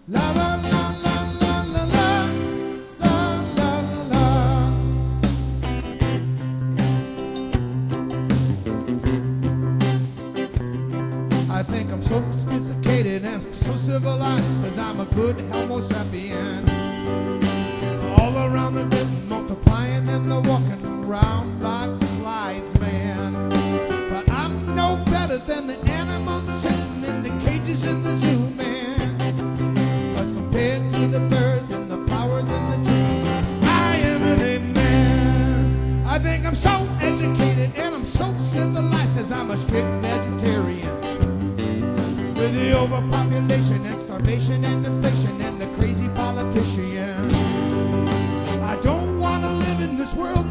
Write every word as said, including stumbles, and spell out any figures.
La la la la la la la la la la la. I think I'm so sophisticated and so civilized, 'cause I'm a good Homo sapien. All around the globe, multiplying and the walking around like flies, man. But I'm no better than the animals sitting in the cages in the zoo, man. 'Cause compared to the birds and the flowers and the trees, I am an ape-man. I think I'm so educated and I'm so civilized, 'cause I'm a strict vegetarian. With the overpopulation and starvation and inflation and the crazy politician, I don't want to live in this world